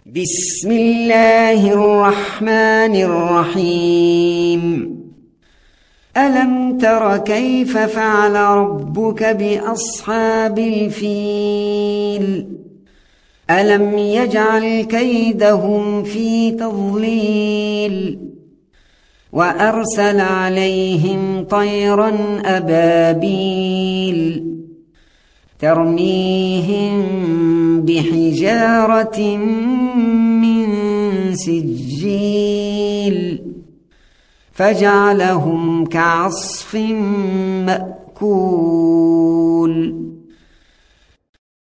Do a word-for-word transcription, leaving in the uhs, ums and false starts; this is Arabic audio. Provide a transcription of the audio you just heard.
بسم الله الرحمن الرحيم ألم تر كيف فعل ربك بأصحاب الفيل ألم يجعل كيدهم في تضليل وأرسل عليهم طيرا أبابيل ترميهم بحجارة من سجيل فجعلهم كعصف مأكول.